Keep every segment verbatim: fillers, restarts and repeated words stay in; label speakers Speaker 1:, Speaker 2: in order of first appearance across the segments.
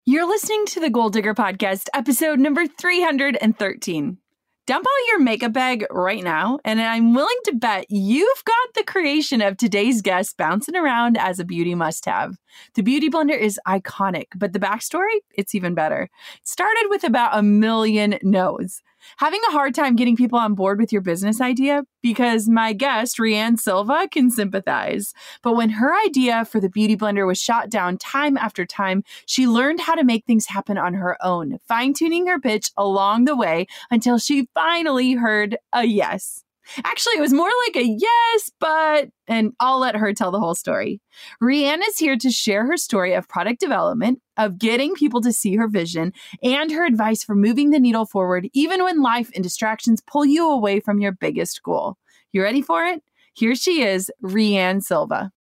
Speaker 1: You're listening to the Goal Digger Podcast, episode number three hundred thirteen. Dump out your makeup bag right now, and I'm willing to bet you've got the creation of today's guest bouncing around as a beauty must-have. The Beauty Blender is iconic, but the backstory, it's even better. It started with about a million no's. Having a hard time getting people on board with your business idea? Because my guest, Rianne Silva, can sympathize. But when her idea for the Beauty Blender was shot down time after time, she learned how to make things happen on her own, fine-tuning her pitch along the way until she finally heard a yes. Actually, it was more like a yes, but, and I'll let her tell the whole story. Rianne is here to share her story of product development, of getting people to see her vision, and her advice for moving the needle forward, even when life and distractions pull you away from your biggest goal. You ready for it? Here she is, Rianne Silva.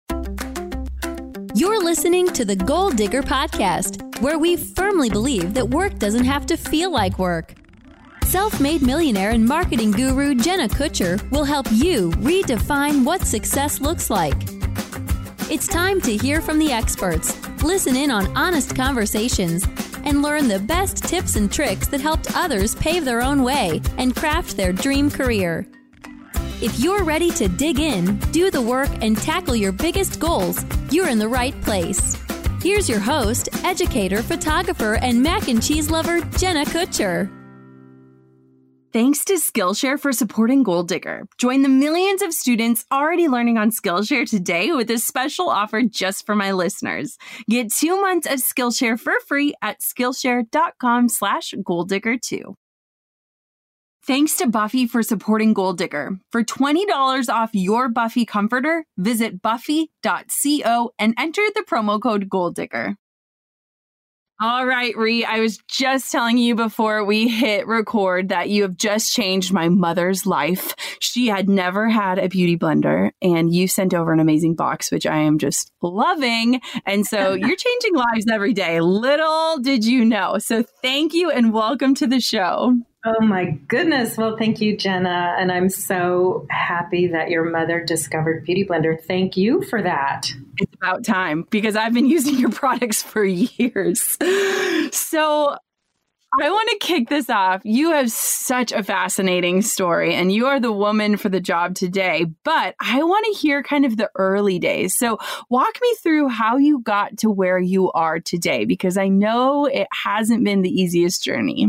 Speaker 2: You're listening to the Goal Digger Podcast, where we firmly believe that work doesn't have to feel like work. Self-made millionaire and marketing guru Jenna Kutcher will help you redefine what success looks like. It's time to hear from the experts, listen in on honest conversations, and learn the best tips and tricks that helped others pave their own way and craft their dream career. If you're ready to dig in, do the work, and tackle your biggest goals, you're in the right place. Here's your host, educator, photographer, and mac and cheese lover, Jenna Kutcher.
Speaker 1: Thanks to Skillshare for supporting Goal Digger. Join the millions of students already learning on Skillshare today with a special offer just for my listeners. Get two months of Skillshare for free at Skillshare.com slash Goal Digger two. Thanks to Buffy for supporting Goal Digger. For twenty dollars off your Buffy comforter, visit buffy dot co and enter the promo code Goal Digger. All right, Ree, I was just telling you before we hit record that you have just changed my mother's life. She had never had a beauty blender, and you sent over an amazing box, which I am just loving. And so you're changing lives every day. Little did you know. So thank you and welcome to the show.
Speaker 3: Oh my goodness. Well, thank you, Jenna. And I'm so happy that your mother discovered Beauty Blender. Thank you for that.
Speaker 1: It's about time because I've been using your products for years. So I want to kick this off. You have such a fascinating story and you are the woman for the job today, but I want to hear kind of the early days. So walk me through how you got to where you are today, because I know it hasn't been the easiest journey.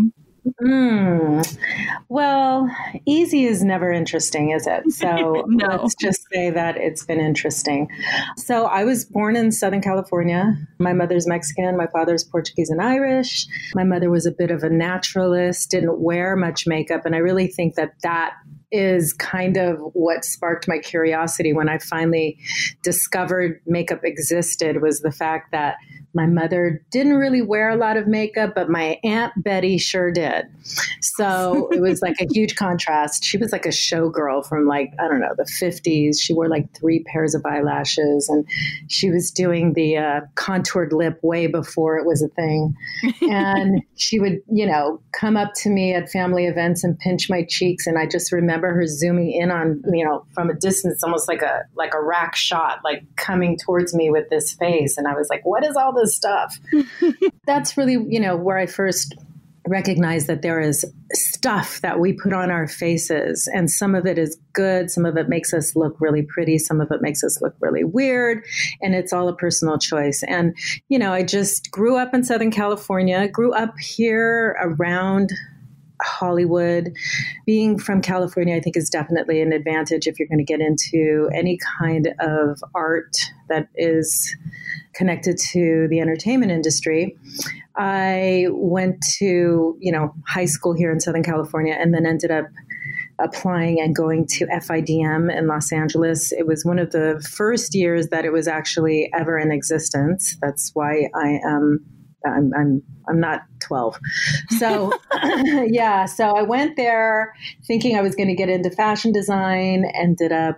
Speaker 3: Mm. Well, easy is never interesting, is it? So
Speaker 1: no.
Speaker 3: Let's just say that it's been interesting. So I was born in Southern California. My mother's Mexican, my father's Portuguese and Irish. My mother was a bit of a naturalist, didn't wear much makeup. And I really think that that is kind of what sparked my curiosity when I finally discovered makeup existed, was the fact that my mother didn't really wear a lot of makeup, but my Aunt Betty sure did. So it was like a huge contrast. She was like a showgirl from like, I don't know, the fifties. She wore like three pairs of eyelashes and she was doing the uh, contoured lip way before it was a thing. And she would, you know, come up to me at family events and pinch my cheeks. And I just remember her zooming in on, you know, from a distance, almost like a, like a rack shot, like coming towards me with this face. And I was like, what is all this stuff? That's really, you know, where I first recognized that there is stuff that we put on our faces, and some of it is good, some of it makes us look really pretty, some of it makes us look really weird, and it's all a personal choice. And, you know, I just grew up in Southern California, grew up here around Hollywood. Being from California, I think, is definitely an advantage if you're going to get into any kind of art that is connected to the entertainment industry. I went to, you know, high school here in Southern California and then ended up applying and going to F I D M in Los Angeles. It was one of the first years that it was actually ever in existence. That's why I am I'm I'm I'm not twelve. So yeah, so I went there thinking I was going to get into fashion design, ended up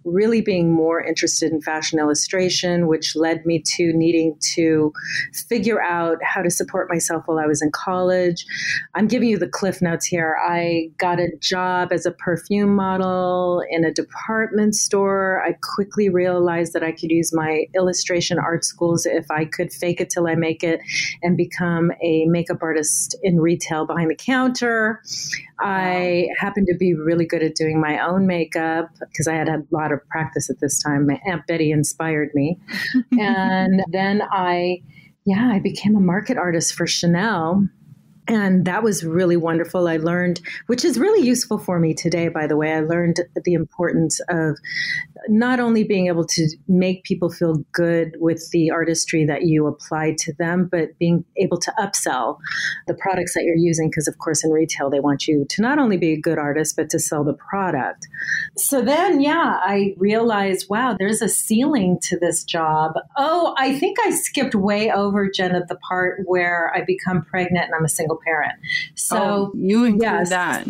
Speaker 3: really being more interested in fashion illustration, which led me to needing to figure out how to support myself while I was in college. I'm giving you the cliff notes here. I got a job as a perfume model in a department store. I quickly realized that I could use my illustration art schools if I could fake it till I make it and become a makeup artist in retail behind the counter. I happened to be really good at doing my own makeup because I had had a lot of practice at this time. My Aunt Betty inspired me. And then I, yeah, I became a market artist for Chanel. And that was really wonderful. I learned, which is really useful for me today, by the way, I learned the importance of not only being able to make people feel good with the artistry that you apply to them, but being able to upsell the products that you're using. Because, of course, in retail, they want you to not only be a good artist, but to sell the product. So then, yeah, I realized, wow, there's a ceiling to this job. Oh, I think I skipped way over, Jenna, the part where I become pregnant and I'm a single parent. So
Speaker 1: oh, you include
Speaker 3: yes.
Speaker 1: that.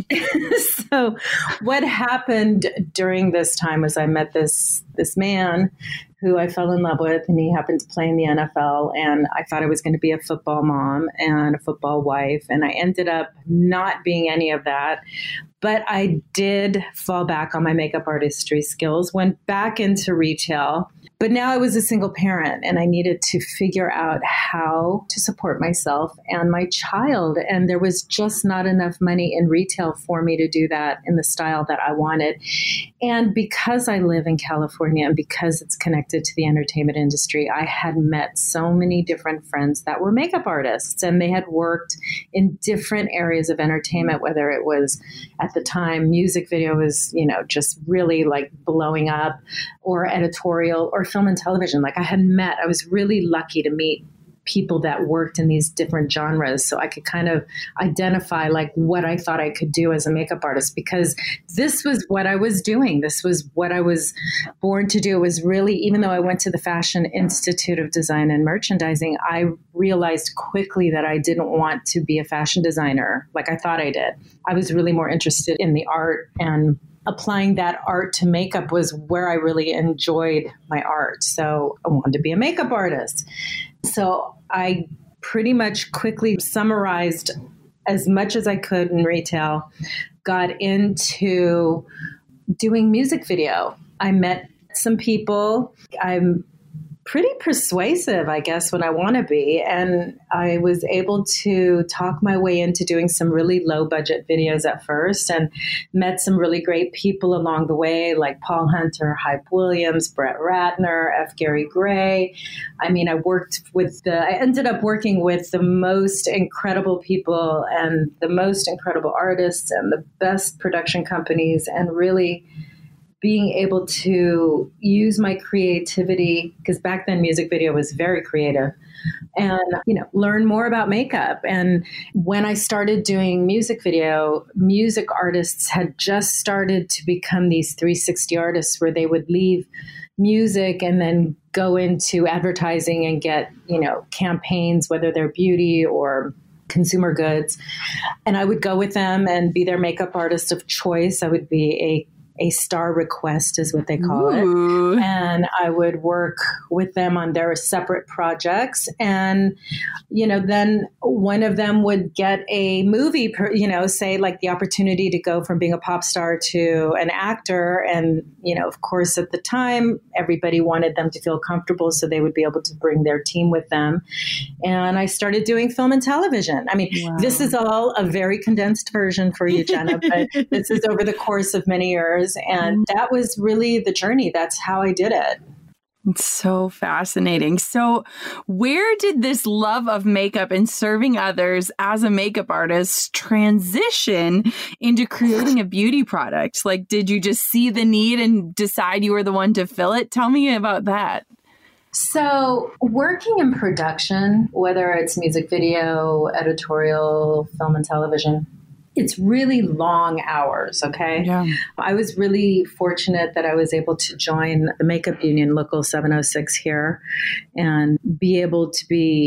Speaker 3: So what happened during this time was I met this this man who I fell in love with, and he happened to play in the N F L, and I thought I was going to be a football mom and a football wife, and I ended up not being any of that. But I did fall back on my makeup artistry skills, went back into retail. But now I was a single parent and I needed to figure out how to support myself and my child. And there was just not enough money in retail for me to do that in the style that I wanted. And because I live in California and because it's connected to the entertainment industry, I had met so many different friends that were makeup artists, and they had worked in different areas of entertainment, whether it was at the time music video was, you know, just really like blowing up, or editorial, or film and television. Like I had met, I was really lucky to meet people that worked in these different genres. So I could kind of identify like what I thought I could do as a makeup artist, because this was what I was doing. This was what I was born to do. It was really, even though I went to the Fashion Institute of Design and Merchandising, I realized quickly that I didn't want to be a fashion designer like I thought I did. I was really more interested in the art, and applying that art to makeup was where I really enjoyed my art. So I wanted to be a makeup artist. So I pretty much quickly summarized as much as I could in retail, got into doing music video. I met some people. I'm pretty persuasive, I guess, when I want to be. And I was able to talk my way into doing some really low budget videos at first, and met some really great people along the way, like Paul Hunter, Hype Williams, Brett Ratner, F. Gary Gray. I mean, I worked with the, I ended up working with the most incredible people and the most incredible artists and the best production companies, and really being able to use my creativity, because back then music video was very creative, and, you know, learn more about makeup. And when I started doing music video, music artists had just started to become these three sixty artists, where they would leave music and then go into advertising and get, you know, campaigns, whether they're beauty or consumer goods. And I would go with them and be their makeup artist of choice. I would be a A star request is what they call Ooh. it. And I would work with them on their separate projects. And, you know, then one of them would get a movie, per, you know, say like the opportunity to go from being a pop star to an actor. And, you know, of course, at the time, everybody wanted them to feel comfortable, so they would be able to bring their team with them. And I started doing film and television. I mean, wow. This is all a very condensed version for you, Jenna, but this is over the course of many years. And that was really the journey. That's how I did it.
Speaker 1: It's so fascinating. So where did this love of makeup and serving others as a makeup artist transition into creating a beauty product? Like, did you just see the need and decide you were the one to fill it? Tell me about that.
Speaker 3: So working in production, whether it's music video, editorial, film and television, it's really long hours, okay?
Speaker 1: Yeah.
Speaker 3: I was really fortunate that I was able to join the Makeup Union Local seven oh six here and be able to be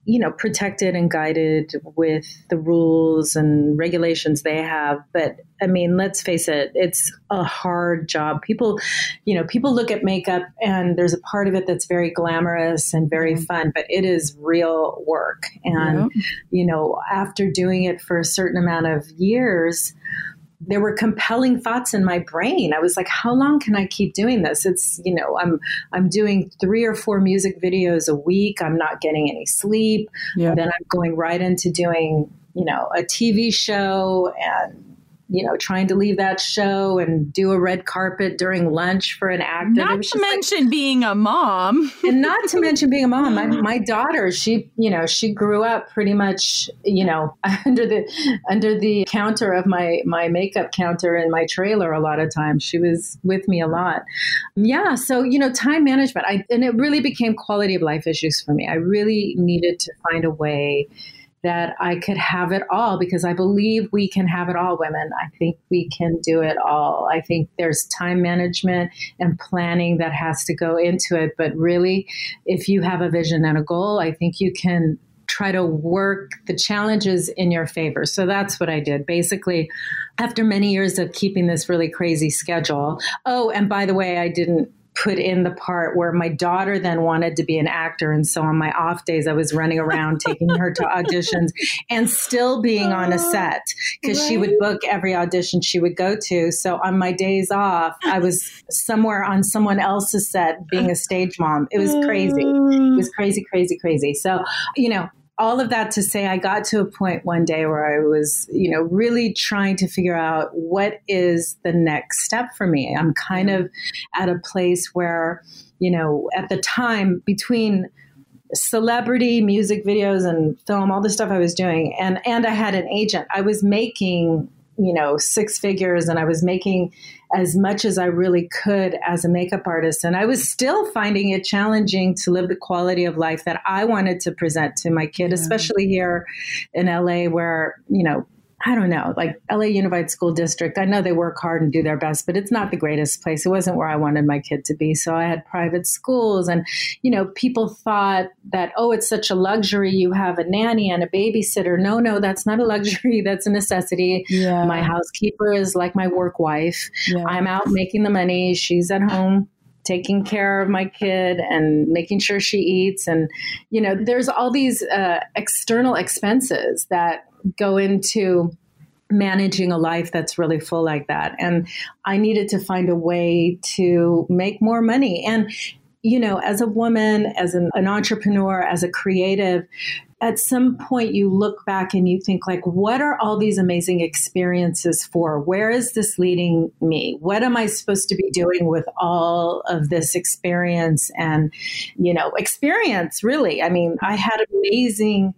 Speaker 3: you know, protected and guided with the rules and regulations they have. But I mean, let's face it, it's a hard job. People, you know, people look at makeup and there's a part of it that's very glamorous and very fun, but it is real work. And, yeah. you know, after doing it for a certain amount of years, there were compelling thoughts in my brain. I was like, how long can I keep doing this? It's, you know, I'm, I'm doing three or four music videos a week. I'm not getting any sleep. Yeah. Then I'm going right into doing, you know, a T V show and, you know, trying to leave that show and do a red carpet during lunch for an actor.
Speaker 1: Not to mention like, being a mom.
Speaker 3: And not to mention being a mom. My, my daughter, she, you know, she grew up pretty much, you know, under the under the counter of my, my makeup counter in my trailer a lot of times. She was with me a lot. Yeah. So, you know, time management. I, and it really became quality of life issues for me. I really needed to find a way that I could have it all, because I believe we can have it all, women. I think we can do it all. I think there's time management and planning that has to go into it. But really, if you have a vision and a goal, I think you can try to work the challenges in your favor. So that's what I did. Basically, after many years of keeping this really crazy schedule. Oh, and by the way, I didn't put in the part where my daughter then wanted to be an actor. And so on my off days, I was running around taking her to auditions and still being on a set, because right. she would book every audition she would go to. So on my days off, I was somewhere on someone else's set being a stage mom. It was crazy. It was crazy, crazy, crazy. So, you know, all of that to say, I got to a point one day where I was, you know, really trying to figure out what is the next step for me. I'm kind of at a place where, you know, at the time between celebrity music videos and film, all the stuff I was doing, and, and I had an agent, I was making, you know, six figures, and I was making as much as I really could as a makeup artist. And I was still finding it challenging to live the quality of life that I wanted to present to my kid, yeah. especially here in L A, where, you know, I don't know, like L A Unified School District, I know they work hard and do their best, but it's not the greatest place. It wasn't where I wanted my kid to be. So I had private schools, and, you know, people thought that, oh, it's such a luxury. You have a nanny and a babysitter. No, no, that's not a luxury. That's a necessity. Yeah. My housekeeper is like my work wife. Yeah. I'm out making the money. She's at home taking care of my kid and making sure she eats. And, you know, there's all these uh, external expenses that go into managing a life that's really full like that. And I needed to find a way to make more money. And, you know, as a woman, as an, an entrepreneur, as a creative, at some point you look back and you think, like, what are all these amazing experiences for? Where is this leading me? What am I supposed to be doing with all of this experience and, you know, experience, really? I mean, I had amazing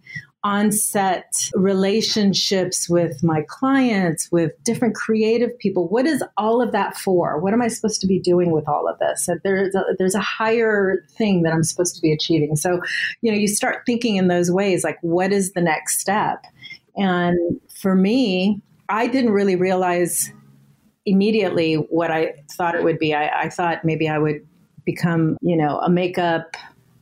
Speaker 3: on-set relationships with my clients, with different creative people. What is all of that for? What am I supposed to be doing with all of this? And there's a, there's a higher thing that I'm supposed to be achieving. So, you know, you start thinking in those ways, like, what is the next step? And for me, I didn't really realize immediately what I thought it would be. I, I thought maybe I would become, you know, a makeup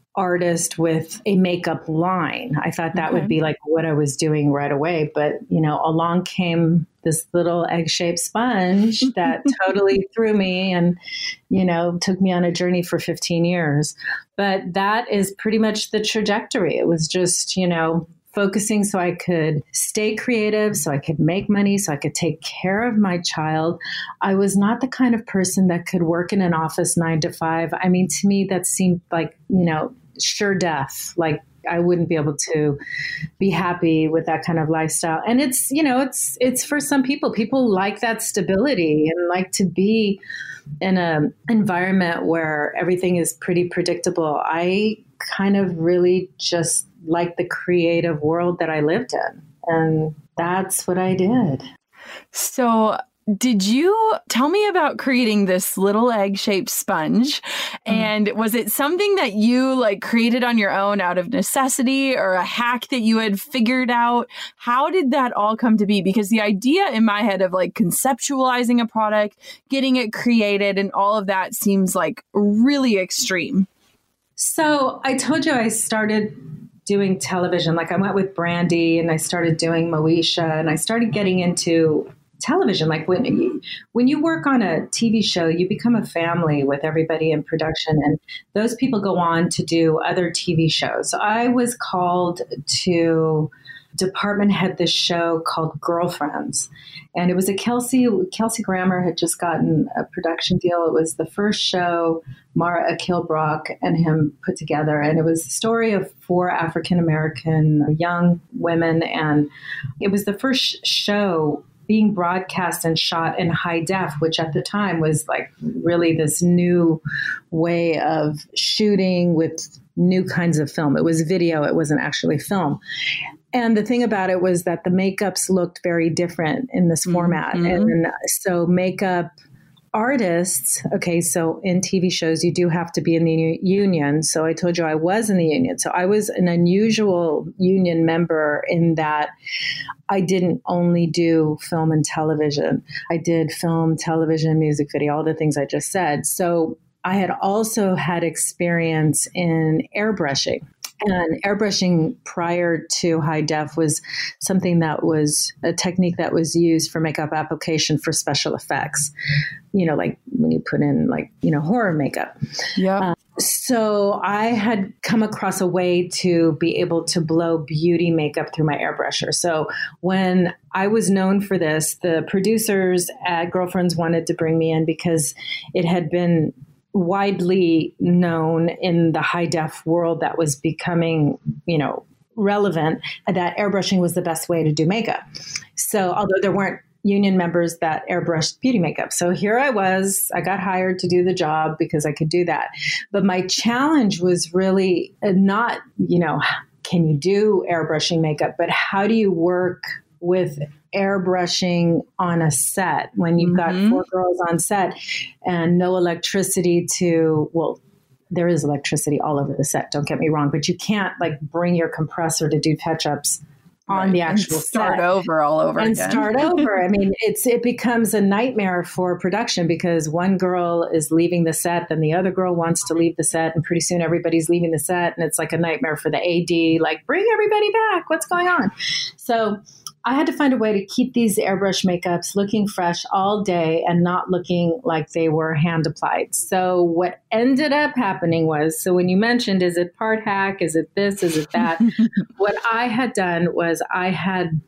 Speaker 3: artist with a makeup line. I thought that okay. would be like what I was doing right away. But, you know, along came this little egg-shaped sponge that totally threw me and, you know, took me on a journey for fifteen years. But that is pretty much the trajectory. It was just, you know, focusing so I could stay creative, so I could make money, so I could take care of my child. I was not the kind of person that could work in an office nine to five. I mean, to me, that seemed like, you know, sure death. Like, I wouldn't be able to be happy with that kind of lifestyle. And it's, you know, it's, it's for some people, people like that stability and like to be in an environment where everything is pretty predictable. I kind of really just like the creative world that I lived in. And that's what I did.
Speaker 1: So did you tell me about creating this little egg-shaped sponge? And was it something that you like created on your own out of necessity, or a hack that you had figured out? How did that all come to be? Because the idea in my head of like conceptualizing a product, getting it created, and all of that seems like really extreme.
Speaker 3: So I told you I started doing television. Like I went with Brandy and I started doing Moesha and I started getting into television. Like when you, when you work on a T V show, you become a family with everybody in production, and those people go on to do other T V shows. So I was called to department head this show called Girlfriends. And it was a Kelsey, Kelsey Grammer had just gotten a production deal. It was the first show Mara Akil-Brock and him put together. And it was the story of four African-American young women. And it was the first show being broadcast and shot in high def, which at the time was like really this new way of shooting with new kinds of film. It was video. It wasn't actually film. And the thing about it was that the makeups looked very different in this format. Mm-hmm. And so makeup artists, okay, so in T V shows, you do have to be in the u- union. So I told you I was in the union. So I was an unusual union member in that I didn't only do film and television. I did film, television, music video, all the things I just said. So I had also had experience in airbrushing. And airbrushing prior to high def was something that was a technique that was used for makeup application for special effects. You know, like when you put in like, you know, horror makeup. Yeah. Uh, so I had come across a way to be able to blow beauty makeup through my airbrusher. So when I was known for this, the producers at Girlfriends wanted to bring me in because it had been widely known in the high def world that was becoming, you know, relevant, that airbrushing was the best way to do makeup. So although there weren't union members that airbrushed beauty makeup. So here I was, I got hired to do the job because I could do that. But my challenge was really not, you know, can you do airbrushing makeup, but how do you work with airbrushing on a set when you've got mm-hmm. four girls on set and no electricity to, well, there is electricity all over the set, don't get me wrong, but you can't like bring your compressor to do touch-ups on right. the actual
Speaker 1: and start
Speaker 3: set.
Speaker 1: over all over
Speaker 3: and
Speaker 1: again.
Speaker 3: start over. I mean, it's it becomes a nightmare for production because one girl is leaving the set, then the other girl wants to leave the set, and pretty soon everybody's leaving the set, and it's like a nightmare for the A D, like, bring everybody back. What's going on? So I had to find a way to keep these airbrush makeups looking fresh all day and not looking like they were hand applied. So what ended up happening was, so when you mentioned, is it part hack? Is it this? Is it that? What I had done was I had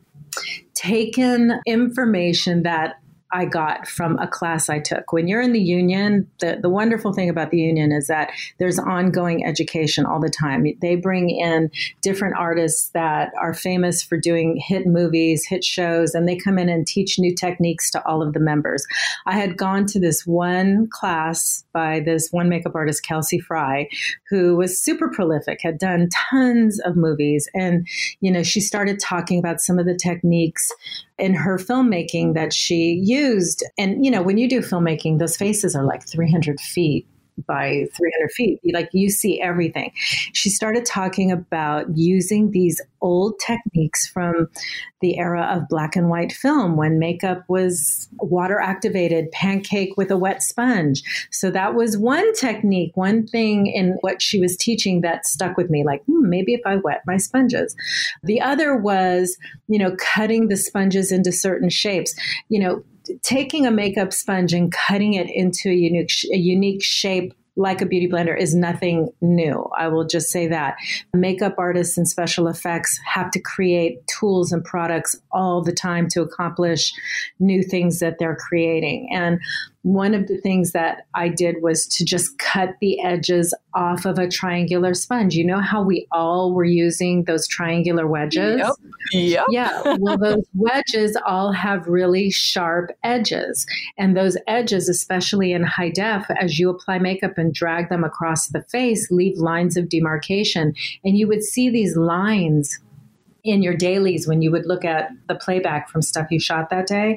Speaker 3: taken information that I got from a class I took. When you're in the union, the, the wonderful thing about the union is that there's ongoing education all the time. They bring in different artists that are famous for doing hit movies, hit shows, and they come in and teach new techniques to all of the members. I had gone to this one class by this one makeup artist, Kelsey Fry, who was super prolific, had done tons of movies. And, you know, she started talking about some of the techniques in her filmmaking that she used. And, you know, when you do filmmaking, those faces are like three hundred feet by three hundred feet. Like you see everything. She started talking about using these old techniques from the era of black and white film when makeup was water activated, pancake with a wet sponge. So that was one technique, one thing in what she was teaching that stuck with me, like, hmm, maybe if I wet my sponges. The other was, you know, cutting the sponges into certain shapes, you know, taking a makeup sponge and cutting it into a unique, a unique shape like a beauty blender is nothing new. I will just say that. Makeup artists and special effects have to create tools and products all the time to accomplish new things that they're creating. And one of the things that I did was to just cut the edges off of a triangular sponge. You know how we all were using those triangular wedges?
Speaker 1: Yep. Yep.
Speaker 3: Yeah. Well, those wedges all have really sharp edges. And those edges, especially in high def, as you apply makeup and drag them across the face, leave lines of demarcation. And you would see these lines in your dailies when you would look at the playback from stuff you shot that day.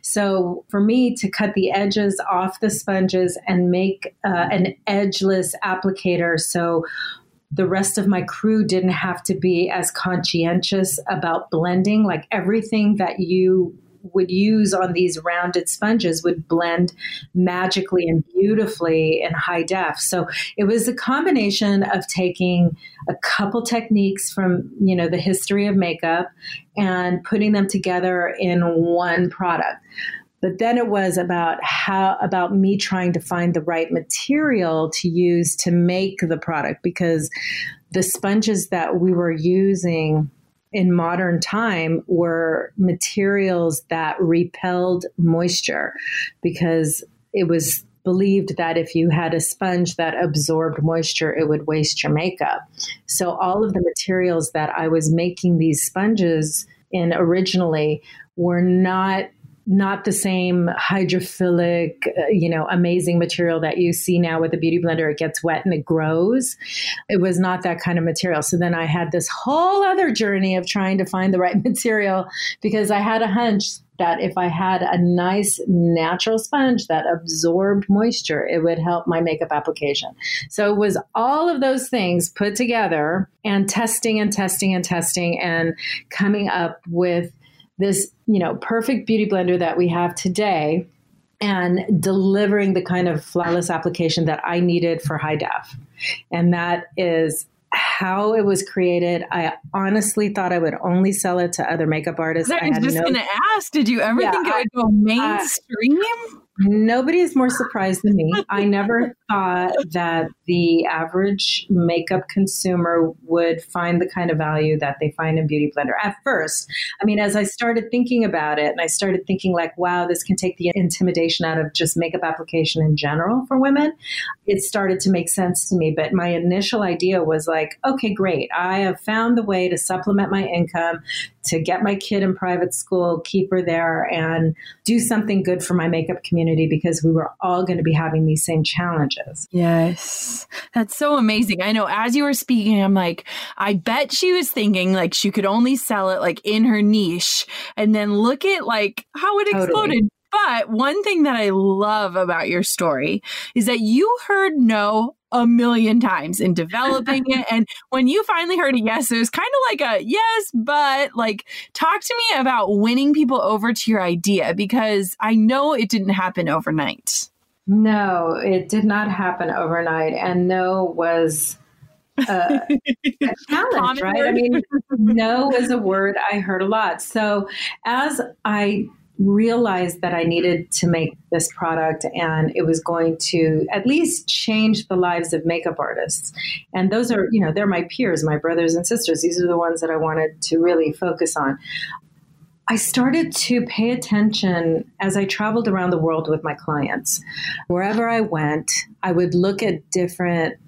Speaker 3: So for me to cut the edges off the sponges and make uh, an edgeless applicator, so the rest of my crew didn't have to be as conscientious about blending, like everything that you would use on these rounded sponges would blend magically and beautifully in high def. So it was a combination of taking a couple techniques from, you know, the history of makeup and putting them together in one product. But then it was about how, about me trying to find the right material to use to make the product, because the sponges that we were using in modern time were materials that repelled moisture, because it was believed that if you had a sponge that absorbed moisture, it would waste your makeup. So all of the materials that I was making these sponges in originally were not not the same hydrophilic, uh, you know, amazing material that you see now with a beauty blender. It gets wet and it grows. It was not that kind of material. So then I had this whole other journey of trying to find the right material, because I had a hunch that if I had a nice natural sponge that absorbed moisture, it would help my makeup application. So it was all of those things put together and testing and testing and testing and coming up with this, you know, perfect beauty blender that we have today, and delivering the kind of flawless application that I needed for high def. And that is how it was created. I honestly thought I would only sell it to other makeup artists.
Speaker 1: I was
Speaker 3: I
Speaker 1: just
Speaker 3: no,
Speaker 1: going to ask, did you ever
Speaker 3: yeah,
Speaker 1: think it
Speaker 3: I,
Speaker 1: would go mainstream?
Speaker 3: Uh, Nobody is more surprised than me. I never thought that the average makeup consumer would find the kind of value that they find in Beauty Blender at first. I mean, as I started thinking about it, and I started thinking like, wow, this can take the intimidation out of just makeup application in general for women, it started to make sense to me. But my initial idea was like, okay, great. I have found the way to supplement my income, to get my kid in private school, keep her there, and do something good for my makeup community, because we were all going to be having these same challenges.
Speaker 1: Yes. That's so amazing. I know as you were speaking, I'm like, I bet she was thinking like she could only sell it like in her niche, and then look at like how it
Speaker 3: Totally.
Speaker 1: exploded. But one thing that I love about your story is that you heard no a million times in developing it. And when you finally heard a yes, it was kind of like a yes, but like, talk to me about winning people over to your idea, because I know it didn't happen overnight.
Speaker 3: No, it did not happen overnight. And no was uh, a challenge, right? I mean, no was a word I heard a lot. So as I realized that I needed to make this product and it was going to at least change the lives of makeup artists. And those are, you know, they're my peers, my brothers and sisters. These are the ones that I wanted to really focus on. I started to pay attention as I traveled around the world with my clients. Wherever I went, I would look at different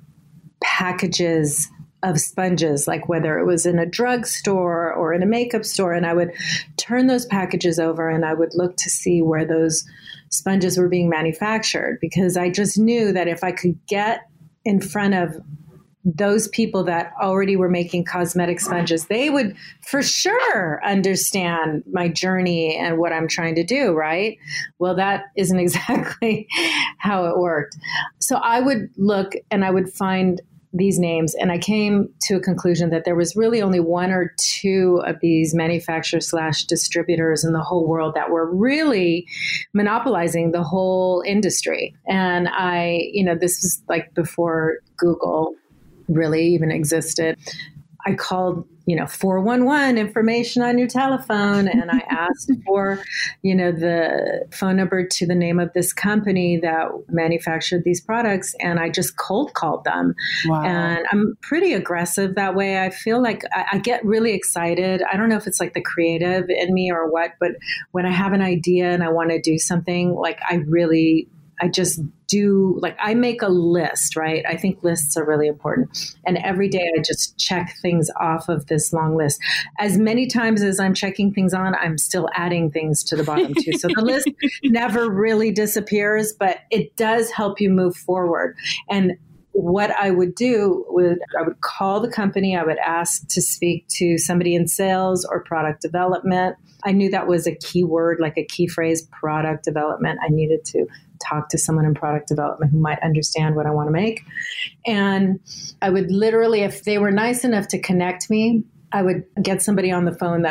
Speaker 3: packages of sponges, like whether it was in a drugstore or in a makeup store, and I would turn those packages over and I would look to see where those sponges were being manufactured, because I just knew that if I could get in front of those people that already were making cosmetic sponges, they would for sure understand my journey and what I'm trying to do, right? Well, that isn't exactly how it worked. So I would look and I would find these names, and I came to a conclusion that there was really only one or two of these manufacturers slash distributors in the whole world that were really monopolizing the whole industry. And I, you know, this was like before Google really even existed. I called, you know, four one one information on your telephone. And I asked for, you know, the phone number to the name of this company that manufactured these products. And I just cold called them. Wow. And I'm pretty aggressive that way. I feel like I, I get really excited. I don't know if it's like the creative in me or what, but when I have an idea and I want to do something, like I really, I just do, like I make a list, right? I think lists are really important. And every day I just check things off of this long list. As many times as I'm checking things on, I'm still adding things to the bottom too. So the list never really disappears, but it does help you move forward. And what I would do would, I would call the company. I would ask to speak to somebody in sales or product development. I knew that was a key word, like a key phrase, product development. I needed to talk to someone in product development who might understand what I want to make. And I would literally, if they were nice enough to connect me, I would get somebody on the phone that would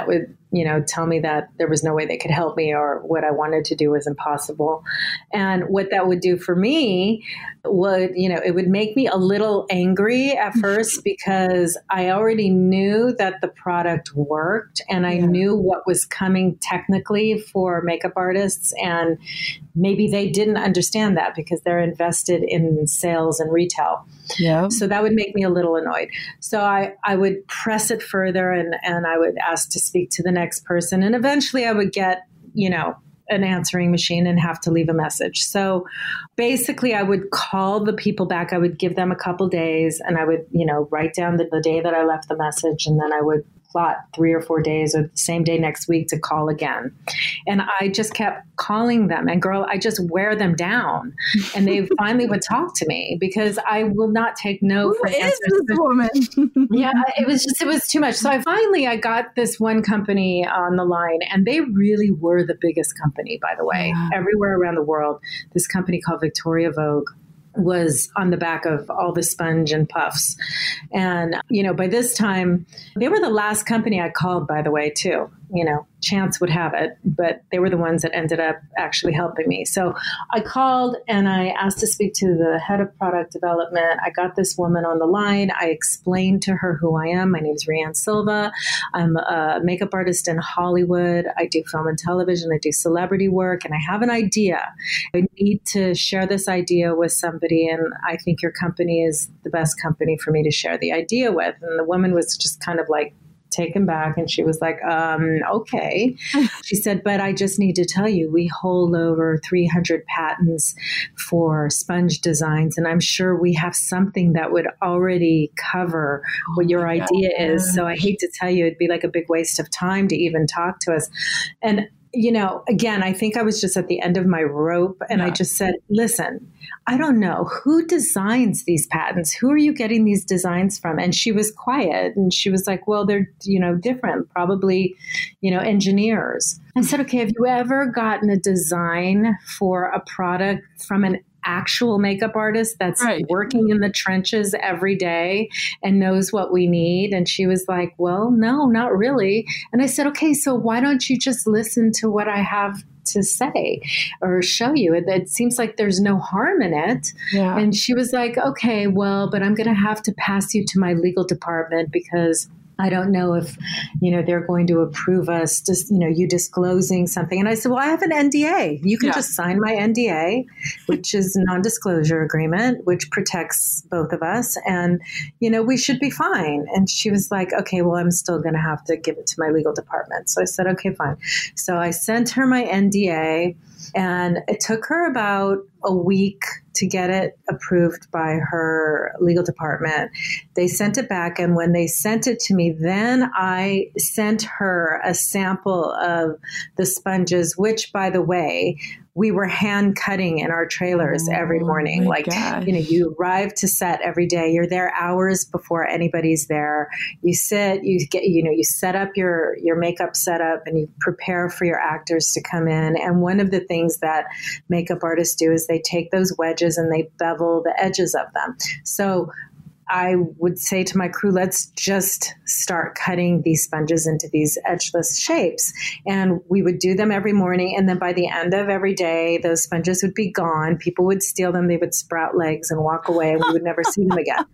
Speaker 3: you know, tell me that there was no way they could help me or what I wanted to do was impossible. And what that would do for me would, you know, it would make me a little angry at first because I already knew that the product worked and I yeah. knew what was coming technically for makeup artists. And maybe they didn't understand that because they're invested in sales and retail. Yeah. So that would make me a little annoyed. So I, I would press it further and, and I would ask to speak to the next person. And eventually I would get, you know, an answering machine and have to leave a message. So basically I would call the people back. I would give them a couple days and I would, you know, write down the, the day that I left the message. And then I would plot three or four days or the same day next week to call again. And I just kept calling them and girl, I just wear them down and they finally would talk to me because I will not take no
Speaker 1: Who
Speaker 3: for
Speaker 1: is
Speaker 3: answers.
Speaker 1: This woman?
Speaker 3: Yeah, it was just, it was too much. So I finally, I got this one company on the line and they really were the biggest company, by the way, yeah. everywhere around the world. This company called Victoria Vogue was on the back of all the sponge and puffs. And, you know, by this time, they were the last company I called, by the way, too. You know, chance would have it, but they were the ones that ended up actually helping me. So I called and I asked to speak to the head of product development. I got this woman on the line. I explained to her who I am. My name is Rianne Silva. I'm a makeup artist in Hollywood. I do film and television. I do celebrity work, and I have an idea. I need to share this idea with somebody, and I think your company is the best company for me to share the idea with. And the woman was just kind of like, taken back. And she was like, um, okay. She said, but I just need to tell you, we hold over three hundred patents for sponge designs. And I'm sure we have something that would already cover what your idea is. So I hate to tell you, it'd be like a big waste of time to even talk to us. And you know, again, I think I was just at the end of my rope and yeah. I just said, listen, I don't know who designs these patents. Who are you getting these designs from? And she was quiet and she was like, well, they're, you know, different, probably, you know, engineers. I said, okay, have you ever gotten a design for a product from an actual makeup artist that's right. working in the trenches every day and knows what we need? And she was like, well, no, not really. And I said, okay, so why don't you just listen to what I have to say or show you? It, it seems like there's no harm in it. Yeah. And she was like, okay, well, but I'm going to have to pass you to my legal department because I don't know if, you know, they're going to approve us just, you know, you disclosing something. And I said, well, I have an N D A. You can yeah. just sign my N D A, which is a non-disclosure agreement, which protects both of us. And, you know, we should be fine. And she was like, okay, well, I'm still going to have to give it to my legal department. So I said, okay, fine. So I sent her my N D A. And it took her about a week to get it approved by her legal department. They sent it back. And when they sent it to me, then I sent her a sample of the sponges, which, by the way, we were hand cutting in our trailers every morning.
Speaker 1: Oh
Speaker 3: like,
Speaker 1: gosh.
Speaker 3: you know, you arrive to set every day. You're there hours before anybody's there. You sit, you get, you know, you set up your, your makeup setup and you prepare for your actors to come in. And one of the things that makeup artists do is they take those wedges and they bevel the edges of them. So I would say to my crew, let's just start cutting these sponges into these edgeless shapes. And we would do them every morning. And then by the end of every day, those sponges would be gone. People would steal them. They would sprout legs and walk away. And we would never see them again.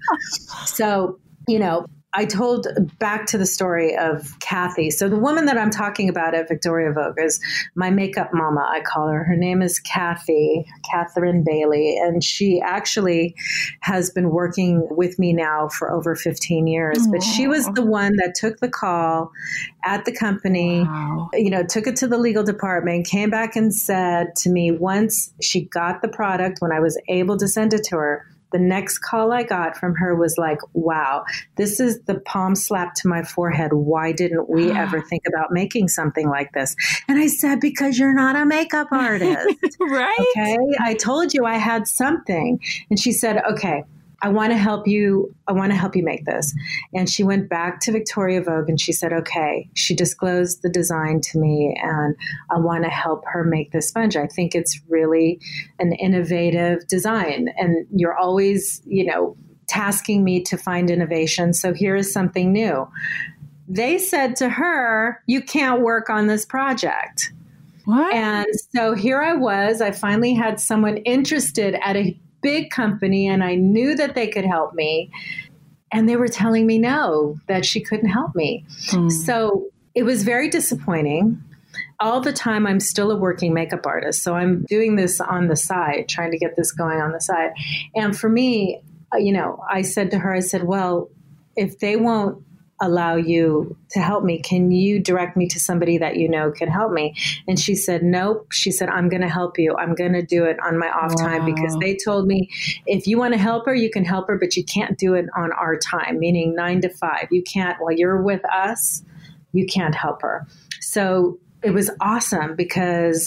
Speaker 3: So, you know, I told back to the story of Kathy. So the woman that I'm talking about at Victoria Vogue is my makeup mama, I call her. Her name is Kathy, Catherine Bailey. And she actually has been working with me now for over fifteen years. Aww. But she was the one that took the call at the company, wow. you know, took it to the legal department, came back and said to me once she got the product, when I was able to send it to her, the next call I got from her was like, wow, this is the palm slap to my forehead. Why didn't we ever think about making something like this? And I said, because you're not a makeup artist.
Speaker 1: Right.
Speaker 3: Okay. I told you I had something. And she said, okay, I want to help you. I want to help you make this. And she went back to Victoria Vogue and she said, okay, she disclosed the design to me and I want to help her make this sponge. I think it's really an innovative design. And you're always, you know, tasking me to find innovation. So here is something new. they said to her, you can't work on this project.
Speaker 1: What?
Speaker 3: And so here I was. I finally had someone interested at a big company, and I knew that they could help me. And they were telling me no, that she couldn't help me. Mm. So it was very disappointing. All the time, I'm still a working makeup artist. So I'm doing this on the side, trying to get this going on the side. And for me, you know, I said to her, I said, well, if they won't allow you to help me, can you direct me to somebody that you know can help me? And she said, nope. She said, I'm going to help you. I'm going to do it on my off wow. time, because they told me, if you want to help her, you can help her, but you can't do it on our time, meaning nine to five. You can't, while you're with us, you can't help her. So it was awesome, because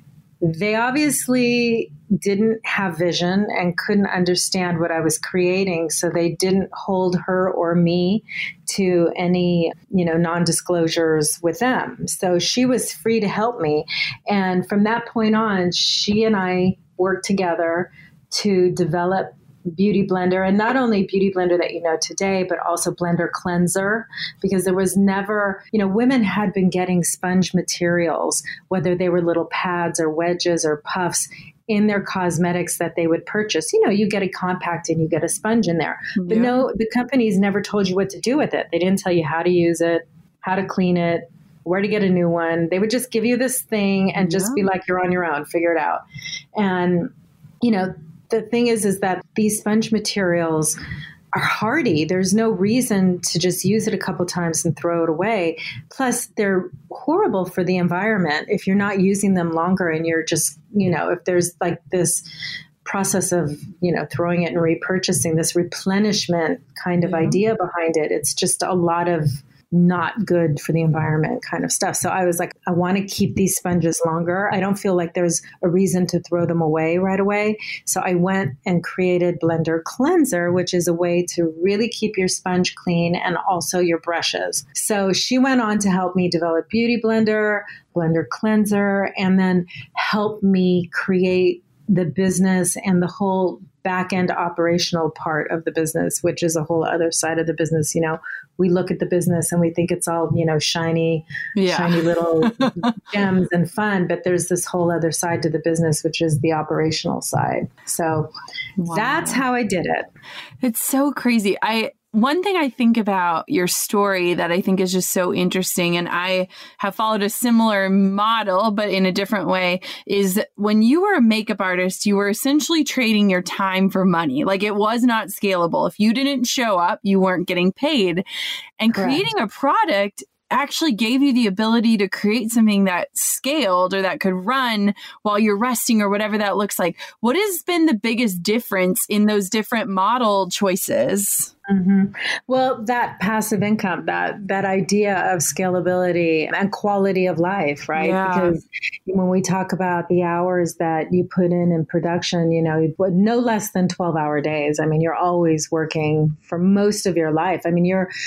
Speaker 3: they obviously didn't have vision and couldn't understand what I was creating. So they didn't hold her or me to any, you know, non-disclosures with them. So she was free to help me. And from that point on, she and I worked together to develop Beauty Blender, and not only Beauty Blender that you know today, but also Blender Cleanser, because there was never, you know, women had been getting sponge materials, whether they were little pads or wedges or puffs, in their cosmetics that they would purchase. You know, you get a compact and you get a sponge in there. Yeah. But no, the companies never told you what to do with it. They didn't tell you how to use it, how to clean it, where to get a new one. They would just give you this thing and yeah. just be like, you're on your own, figure it out. And, you know, the thing is, is that these sponge materials are hardy. There's no reason to just use it a couple times and throw it away. Plus, they're horrible for the environment if you're not using them longer, and you're just, you know, if there's like this process of, you know, throwing it and repurchasing, this replenishment kind of yeah. idea behind it. It's just a lot of not good for the environment kind of stuff. So I was like, I want to keep these sponges longer. I don't feel like there's a reason to throw them away right away. So I went and created Blender Cleanser, which is a way to really keep your sponge clean and also your brushes. So she went on to help me develop Beauty Blender, Blender Cleanser, and then help me create the business and the whole back-end operational part of the business, which is a whole other side of the business. You know, we look at the business and we think it's all, you know, shiny, yeah. shiny little gems and fun, but there's this whole other side to the business, which is the operational side. So wow. that's how I did it.
Speaker 1: It's so crazy. I, One thing I think about your story that I think is just so interesting, and I have followed a similar model, but in a different way, is when you were a makeup artist, you were essentially trading your time for money. Like, it was not scalable. If you didn't show up, you weren't getting paid. And Correct. Creating a product actually gave you the ability to create something that scaled or that could run while you're resting or whatever that looks like. What has been the biggest difference in those different model choices?
Speaker 3: Mm-hmm. Well, that passive income, that that idea of scalability and quality of life, right?
Speaker 1: Yeah.
Speaker 3: Because when we talk about the hours that you put in in production, you know, no less than twelve hour days. I mean, you're always working for most of your life. I mean, you're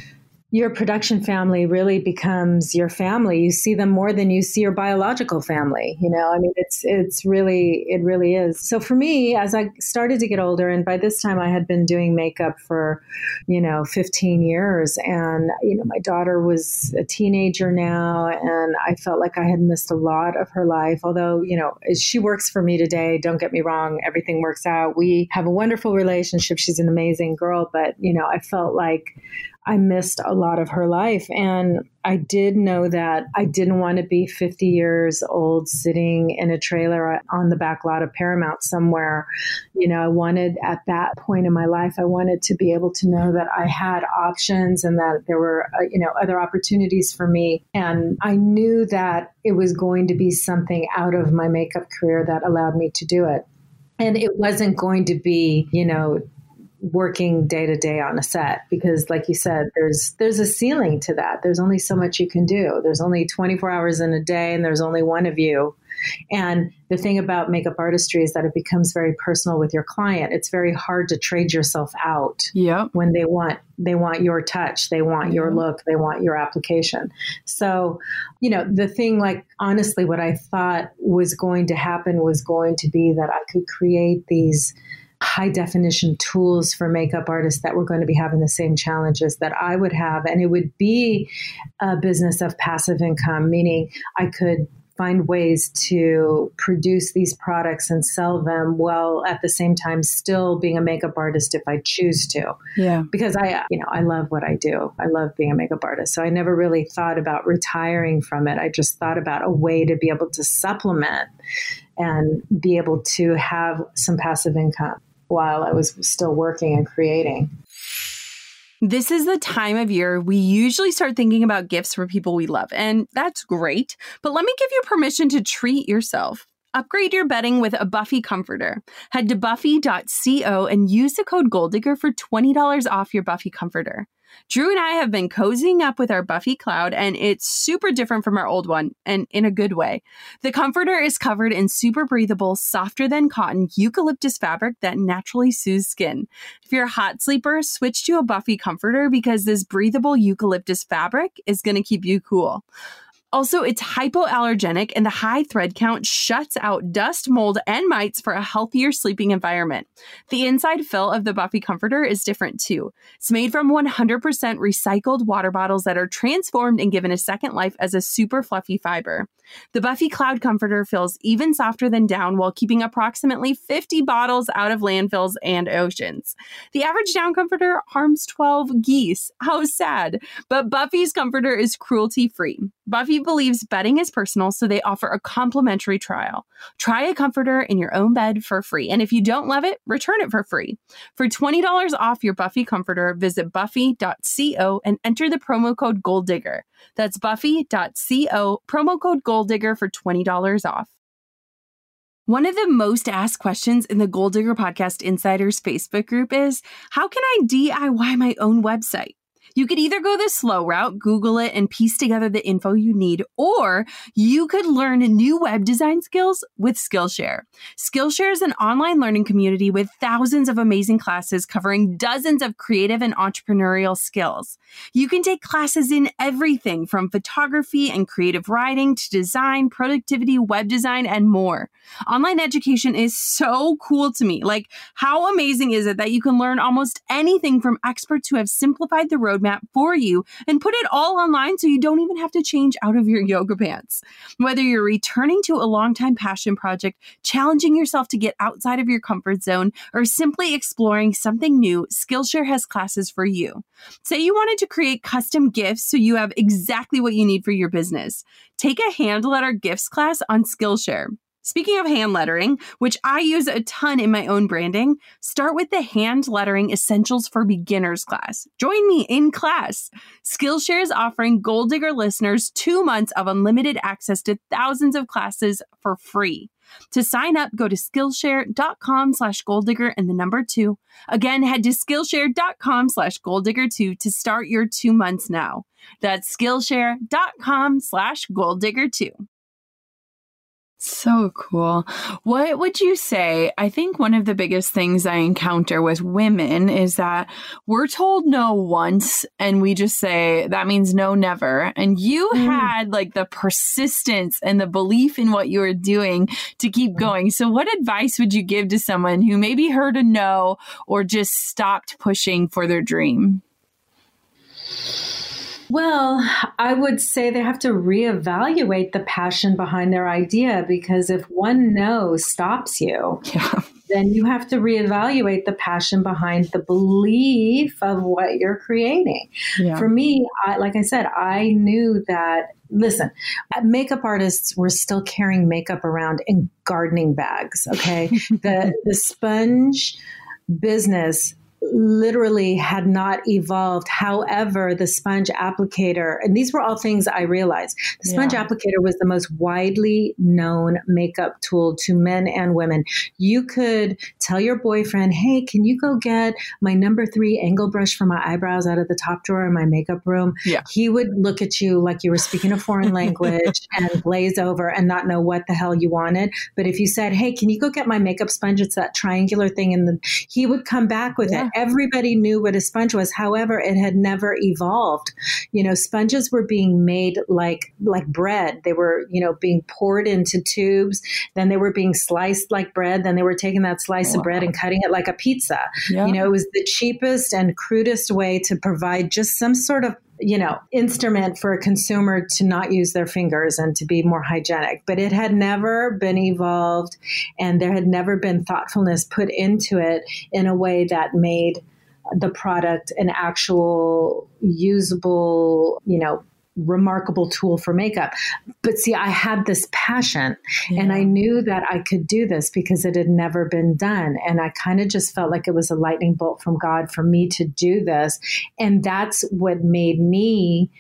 Speaker 3: your production family really becomes your family. You see them more than you see your biological family. You know, I mean, it's, it's really, it really is. So for me, as I started to get older, and by this time I had been doing makeup for, you know, fifteen years, and, you know, my daughter was a teenager now, and I felt like I had missed a lot of her life. Although, you know, she works for me today. Don't get me wrong. Everything works out. We have a wonderful relationship. She's an amazing girl, but, you know, I felt like I missed a lot of her life. And I did know that I didn't want to be fifty years old sitting in a trailer on the back lot of Paramount somewhere. You know, I wanted at that point in my life, I wanted to be able to know that I had options and that there were, uh, you know, other opportunities for me. And I knew that it was going to be something out of my makeup career that allowed me to do it. And it wasn't going to be, you know, working day to day on a set, because like you said, there's there's a ceiling to that. There's only so much you can do. There's only twenty-four hours in a day, and there's only one of you. And the thing about makeup artistry is that it becomes very personal with your client. It's very hard to trade yourself out.
Speaker 1: Yep.
Speaker 3: When they want they want your touch, they want your look, they want your application. So, you know, the thing, like, honestly, what I thought was going to happen was going to be that I could create these high definition tools for makeup artists that were going to be having the same challenges that I would have. And it would be a business of passive income, meaning I could find ways to produce these products and sell them while at the same time still being a makeup artist if I choose to.
Speaker 1: Yeah.
Speaker 3: Because I, you know, I love what I do. I love being a makeup artist. So I never really thought about retiring from it. I just thought about a way to be able to supplement and be able to have some passive income while I was still working and creating.
Speaker 1: This is the time of year we usually start thinking about gifts for people we love, and that's great. But let me give you permission to treat yourself. Upgrade your bedding with a Buffy comforter. Head to buffy dot co and use the code GOLDDIGGER for twenty dollars off your Buffy comforter. Drew and I have been cozying up with our Buffy Cloud, and it's super different from our old one, and in a good way. The comforter is covered in super breathable, softer than cotton eucalyptus fabric that naturally soothes skin. If you're a hot sleeper, switch to a Buffy comforter because this breathable eucalyptus fabric is going to keep you cool. Also, it's hypoallergenic, and the high thread count shuts out dust, mold, and mites for a healthier sleeping environment. The inside fill of the Buffy comforter is different too. It's made from one hundred percent recycled water bottles that are transformed and given a second life as a super fluffy fiber. The Buffy Cloud Comforter feels even softer than down while keeping approximately fifty bottles out of landfills and oceans. The average down comforter harms twelve geese. How sad. But Buffy's comforter is cruelty-free. Buffy believes bedding is personal, so they offer a complimentary trial. Try a comforter in your own bed for free. And if you don't love it, return it for free. For twenty dollars off your Buffy comforter, visit buffy dot co and enter the promo code GOLDDIGGER. That's buffy dot co, promo code GOLDDIGGER for twenty dollars off. One of the most asked questions in the Goal Digger Podcast Insiders Facebook group is, how can I D I Y my own website? You could either go the slow route, Google it, and piece together the info you need, or you could learn new web design skills with Skillshare. Skillshare is an online learning community with thousands of amazing classes covering dozens of creative and entrepreneurial skills. You can take classes in everything from photography and creative writing to design, productivity, web design, and more. Online education is so cool to me. Like, how amazing is it that you can learn almost anything from experts who have simplified the road map for you and put it all online so you don't even have to change out of your yoga pants. Whether you're returning to a longtime passion project, challenging yourself to get outside of your comfort zone, or simply exploring something new, Skillshare has classes for you. Say you wanted to create custom gifts so you have exactly what you need for your business. Take a hand letter gifts class on Skillshare. Speaking of hand lettering, which I use a ton in my own branding, start with the Hand Lettering Essentials for Beginners class. Join me in class. Skillshare is offering Goal Digger listeners two months of unlimited access to thousands of classes for free. To sign up, go to Skillshare.com slash goaldigger and the number two. Again, head to Skillshare.com slash goaldigger2 to start your two months now. That's Skillshare.com slash goaldigger2. So cool. What would you say? I think one of the biggest things I encounter with women is that we're told no once and we just say that means no never. And you mm. had like the persistence and the belief in what you were doing to keep going. So what advice would you give to someone who maybe heard a no or just stopped pushing for their dream?
Speaker 3: Well, I would say they have to reevaluate the passion behind their idea, because if one no stops you, yeah. then you have to reevaluate the passion behind the belief of what you're creating. Yeah. For me, I, like I said, I knew that, listen, makeup artists were still carrying makeup around in gardening bags, okay? the The sponge business literally had not evolved. However, the sponge applicator, and these were all things I realized, the sponge yeah. applicator was the most widely known makeup tool to men and women. You could tell your boyfriend, hey, can you go get my number three angle brush for my eyebrows out of the top drawer in my makeup room? Yeah. He would look at you like you were speaking a foreign language and glaze over and not know what the hell you wanted. But if you said, hey, can you go get my makeup sponge? It's that triangular thing. And the, he would come back with yeah. it. everybody knew what a sponge was. However, it had never evolved. You know, sponges were being made like like bread. They were, you know, being poured into tubes. Then they were being sliced like bread. Then they were taking that slice wow. of bread and cutting it like a pizza. Yeah. You know, it was the cheapest and crudest way to provide just some sort of, you know, instrument for a consumer to not use their fingers and to be more hygienic. But it had never been evolved, and there had never been thoughtfulness put into it in a way that made the product an actual usable, you know, remarkable tool for makeup. But see, I had this passion yeah. and I knew that I could do this because it had never been done. And I kind of just felt like it was a lightning bolt from God for me to do this. And that's what made me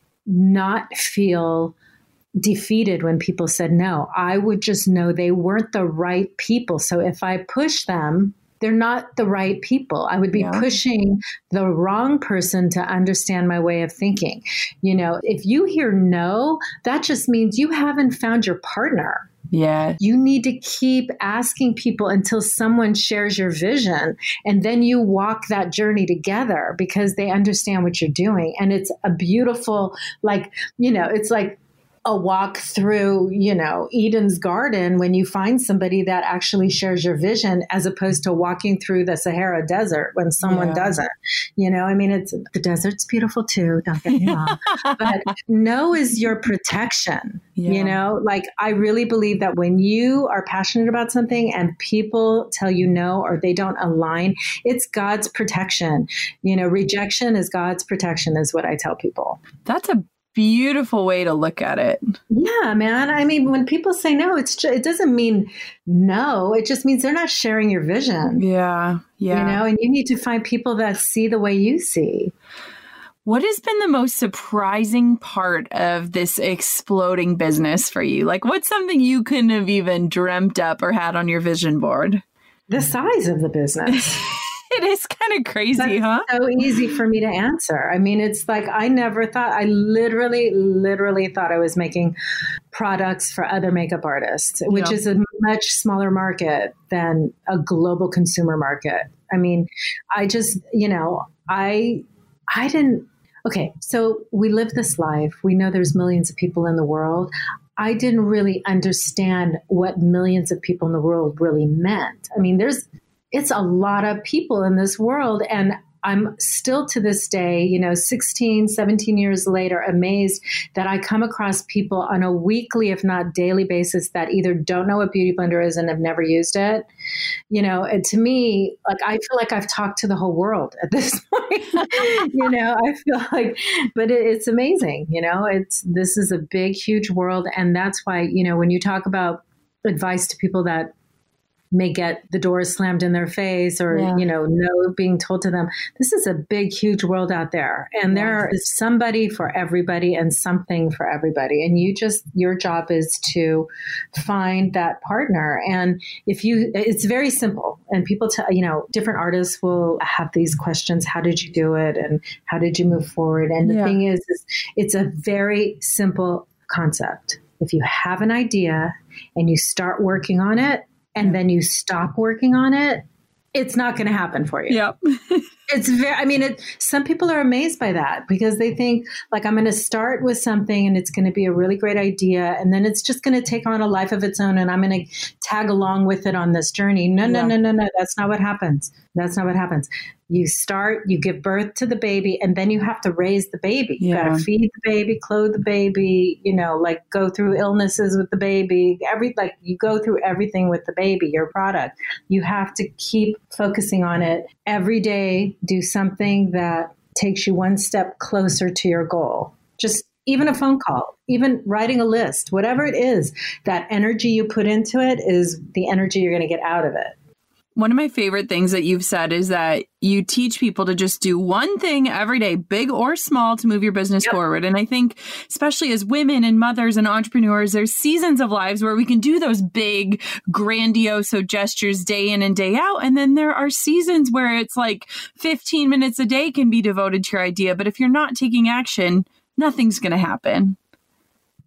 Speaker 3: not feel defeated when people said no. I would just know they weren't the right people. So if I push them, they're not the right people. I would be yeah. pushing the wrong person to understand my way of thinking. You know, if you hear no, that just means you haven't found your partner.
Speaker 1: Yeah.
Speaker 3: You need to keep asking people until someone shares your vision, and then you walk that journey together because they understand what you're doing. And it's a beautiful, like, you know, it's like a walk through, you know, Eden's garden when you find somebody that actually shares your vision, as opposed to walking through the Sahara Desert when someone yeah. doesn't. You know, I mean, it's the desert's beautiful too, don't get me wrong. But no is your protection. Yeah. You know, like I really believe that when you are passionate about something and people tell you no or they don't align, it's God's protection. You know, rejection is God's protection is what I tell people.
Speaker 1: That's a beautiful way to look at it.
Speaker 3: Yeah, man. I mean, when people say no, it's just, it doesn't mean no. It just means they're not sharing your vision.
Speaker 1: Yeah. Yeah.
Speaker 3: You know, and you need to find people that see the way you see.
Speaker 1: What has been the most surprising part of this exploding business for you? Like, what's something you couldn't have even dreamt up or had on your vision board?
Speaker 3: The size of the business.
Speaker 1: It is kind of crazy,
Speaker 3: That's
Speaker 1: huh?
Speaker 3: So easy for me to answer. I mean, it's like I never thought, I literally, literally thought I was making products for other makeup artists, which yeah. is a much smaller market than a global consumer market. I mean, I just, you know, I, I didn't, okay, so we live this life. We know there's millions of people in the world. I didn't really understand what millions of people in the world really meant. I mean, there's, it's a lot of people in this world. And I'm still to this day, you know, sixteen, seventeen years later, amazed that I come across people on a weekly, if not daily basis that either don't know what Beauty Blender is and have never used it. You know, and to me, like, I feel like I've talked to the whole world at this point. You know, I feel like, but it, it's amazing. You know, it's, this is a big, huge world. And that's why, you know, when you talk about advice to people that may get the doors slammed in their face or, yeah. you know, no being told to them, this is a big, huge world out there. And yeah. there is somebody for everybody and something for everybody. And you just, your job is to find that partner. And if you, it's very simple. And people tell, you know, different artists will have these questions. How did you do it? And how did you move forward? And the yeah. thing is, is, it's a very simple concept. If you have an idea and you start working on it, and then you stop working on it, it's not going to happen for you.
Speaker 1: Yep.
Speaker 3: It's very, I mean, it, some people are amazed by that because they think like, I'm going to start with something and it's going to be a really great idea. And then it's just going to take on a life of its own. And I'm going to tag along with it on this journey. No, no, yeah. no, no, no. That's not what happens. That's not what happens. You start, you give birth to the baby, and then you have to raise the baby. You
Speaker 1: yeah.
Speaker 3: got to feed the baby, clothe the baby, you know, like go through illnesses with the baby, every, like you go through everything with the baby, your product. You have to keep focusing on it every day. Do something that takes you one step closer to your goal. Just even a phone call, even writing a list, whatever it is, that energy you put into it is the energy you're going to get out of it.
Speaker 1: One of my favorite things that you've said is that you teach people to just do one thing every day, big or small, to move your business yep. forward. And I think especially as women and mothers and entrepreneurs, there's seasons of lives where we can do those big, grandiose gestures day in and day out. And then there are seasons where it's like fifteen minutes a day can be devoted to your idea. But if you're not taking action, nothing's going to happen.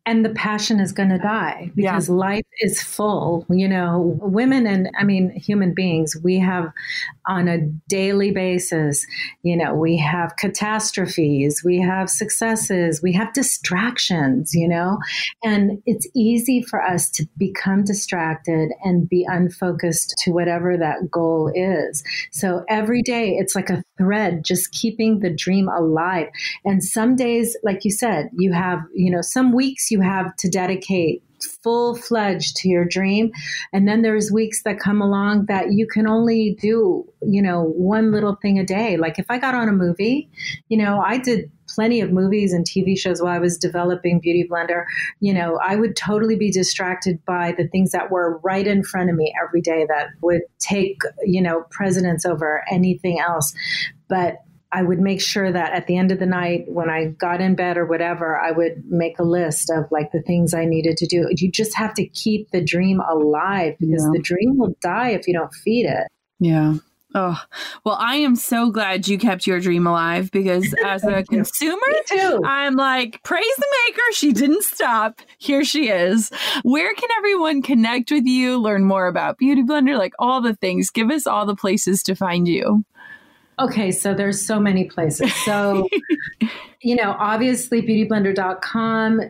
Speaker 3: and the passion is going to die because
Speaker 1: Yeah.
Speaker 3: life is full. You know, women and I mean, human beings, we have on a daily basis, you know, we have catastrophes, we have successes, we have distractions, you know, and it's easy for us to become distracted and be unfocused to whatever that goal is. So every day it's like a thread, just keeping the dream alive. And some days, like you said, you have, you know, some weeks you have to dedicate full-fledged to your dream. And then there's weeks that come along that you can only do, you know, one little thing a day. Like if I got on a movie, you know, I did plenty of movies and T V shows while I was developing Beauty Blender. You know, I would totally be distracted by the things that were right in front of me every day that would take, you know, precedence over anything else. But I would make sure that at the end of the night, when I got in bed or whatever, I would make a list of like the things I needed to do. You just have to keep the dream alive because
Speaker 1: Yeah.
Speaker 3: the dream will die if you don't feed it.
Speaker 1: Yeah. Oh, well, I am so glad you kept your dream alive because as a consumer,
Speaker 3: too.
Speaker 1: I'm like, praise the maker. She didn't stop. Here she is. Where can everyone connect with you, learn more about Beauty Blender, like all the things? Give us all the places to find you.
Speaker 3: Okay, so there's so many places. So, you know, obviously beauty blender dot com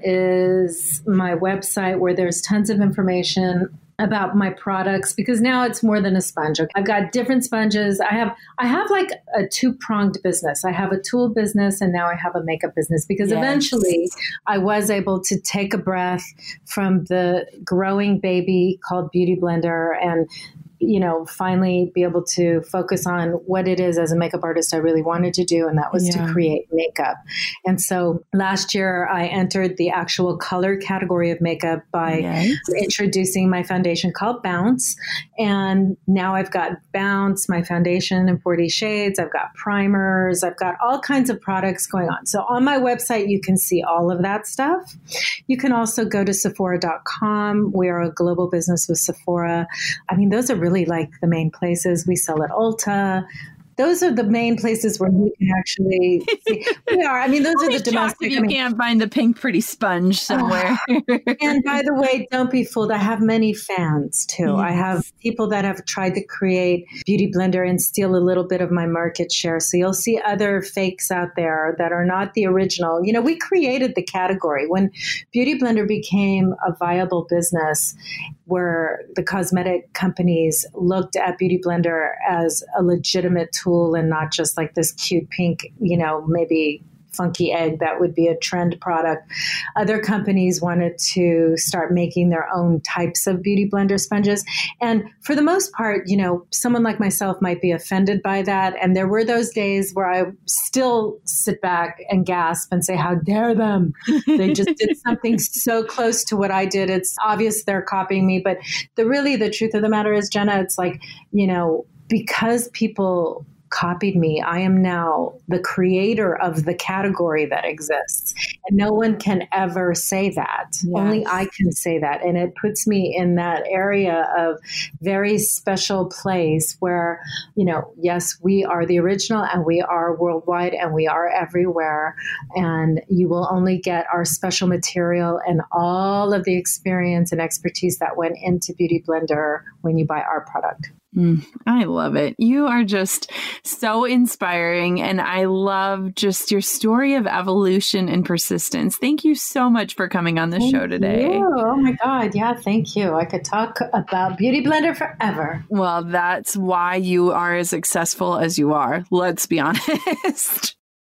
Speaker 3: is my website where there's tons of information about my products because now it's more than a sponge. I've got different sponges. I have I have like a two-pronged business. I have a tool business and now I have a makeup business because
Speaker 1: Yes.
Speaker 3: eventually I was able to take a breath from the growing baby called Beauty Blender and you know, finally be able to focus on what it is as a makeup artist I really wanted to do. And that was
Speaker 1: Yeah.
Speaker 3: to create makeup. And so last year I entered the actual color category of makeup by
Speaker 1: Yes.
Speaker 3: introducing my foundation called Bounce. And now I've got Bounce, my foundation in forty shades. I've got primers. I've got all kinds of products going on. So on my website, you can see all of that stuff. You can also go to Sephora dot com. We are a global business with Sephora. I mean, those are really like the main places. We sell at Ulta. Those are the main places where you can actually see. We are. I mean, those are the domestic.
Speaker 1: If you
Speaker 3: I mean,
Speaker 1: can't find the pink pretty sponge somewhere.
Speaker 3: and by the way, don't be fooled. I have many fans too. I have people that have tried to create Beauty Blender and steal a little bit of my market share. So you'll see other fakes out there that are not the original. You know, we created the category when Beauty Blender became a viable business where the cosmetic companies looked at Beauty Blender as a legitimate tool and not just like this cute pink, you know, maybe funky egg that would be a trend product. Other companies wanted to start making their own types of Beauty Blender sponges. And for the most part, you know, someone like myself might be offended by that. And there were those days where I still sit back and gasp and say, how dare them? They just did something so close to what I did. It's obvious they're copying me. But the really, the truth of the matter is, Jenna, it's like, you know, because people copied me, I am now the creator of the category that exists. And no one can ever say that.
Speaker 1: Yes.
Speaker 3: Only I can say that. And it puts me in that area of very special place where, you know, yes, we are the original and we are worldwide and we are everywhere. And you will only get our special material and all of the experience and expertise that went into Beauty Blender when you buy our product.
Speaker 1: Mm, I love it. You are just so inspiring. And I love just your story of evolution and persistence. Thank you so much for coming on the
Speaker 3: Thank
Speaker 1: show today.
Speaker 3: you. Oh my God. Yeah, thank you. I could talk about Beauty Blender forever.
Speaker 1: Well, that's why you are as successful as you are. Let's be honest.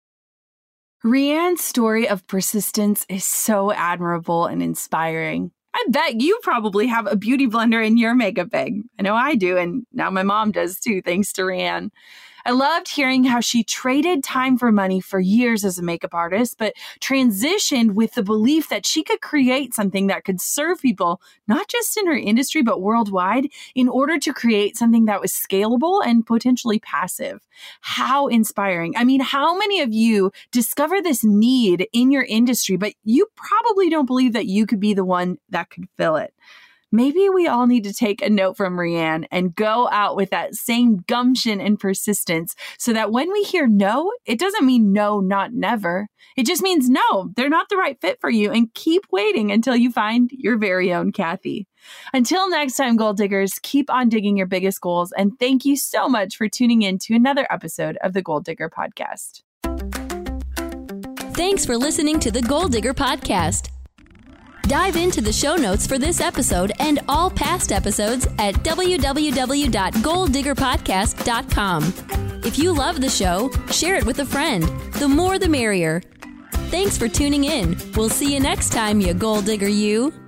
Speaker 1: Rianne's story of persistence is so admirable and inspiring. I bet you probably have a Beauty Blender in your makeup bag. I know I do, and now my mom does too, thanks to Rianne. I loved hearing how she traded time for money for years as a makeup artist, but transitioned with the belief that she could create something that could serve people, not just in her industry, but worldwide, in order to create something that was scalable and potentially passive. How inspiring. I mean, how many of you discover this need in your industry, but you probably don't believe that you could be the one that could fill it? maybe we all need to take a note from Rianne and go out with that same gumption and persistence so that when we hear no, it doesn't mean no, not never. It just means no, they're not the right fit for you, and keep waiting until you find your very own Kathy. Until next time, Goal Diggers, keep on digging your biggest goals, and thank you so much for tuning in to another episode of the Goal Digger Podcast.
Speaker 2: Thanks for listening to the Goal Digger Podcast. Dive into the show notes for this episode and all past episodes at w w w dot goal digger podcast dot com. If you love the show, share it with a friend. The more the merrier. Thanks for tuning in. We'll see you next time, you Goal Digger you.